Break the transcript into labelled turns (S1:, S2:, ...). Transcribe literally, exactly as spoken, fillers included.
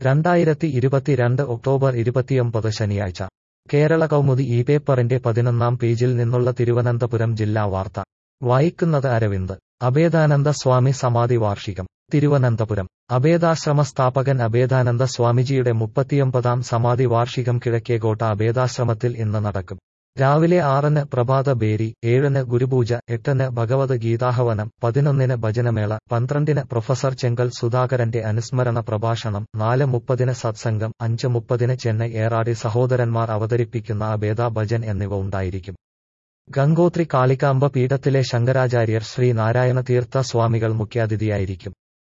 S1: രണ്ടായിരത്തി ഇരുപത്തിരണ്ട് ഒക്ടോബർ ഇരുപത്തിയൊമ്പത് ശനിയാഴ്ച കേരള കൗമുദി ഈ പേപ്പറിന്റെ പതിനൊന്നാം പേജിൽ നിന്നുള്ള തിരുവനന്തപുരം ജില്ലാ വാർത്ത വായിക്കുന്നത് അരവിന്ദ്. അഭേദാനന്ദ സ്വാമി സമാധി വാർഷികം തിരുവനന്തപുരം. അഭേദാശ്രമ സ്ഥാപകൻ അഭേദാനന്ദ സ്വാമിജിയുടെ മുപ്പത്തിയൊമ്പതാം സമാധി വാർഷികം കിഴക്കേകോട്ട അഭേദാശ്രമത്തിൽ ഇന്ന് നടക്കും. രാവിലെ ആറിന് പ്രഭാത ബേരി, ഏഴിന് ഗുരുപൂജ, എട്ടിന് ഭഗവത് ഗീതാഹവനം, പതിനൊന്നിന് ഭജനമേള, പന്ത്രണ്ടിന് പ്രൊഫസർ ചെങ്കൽ സുധാകരന്റെ അനുസ്മരണ പ്രഭാഷണം, നാല് മുപ്പതിന് സത്സംഗം, അഞ്ച് മുപ്പതിന് ചെന്നൈ ഏറാടി സഹോദരന്മാർ അവതരിപ്പിക്കുന്ന അഭേദ ഭജൻ എന്നിവ ഉണ്ടായിരിക്കും. ഗംഗോത്രി കാളികാംബ പീഠത്തിലെ ശങ്കരാചാര്യർ ശ്രീ നാരായണ തീർത്ഥ സ്വാമികൾ മുഖ്യാതിഥിയായിരിക്കും.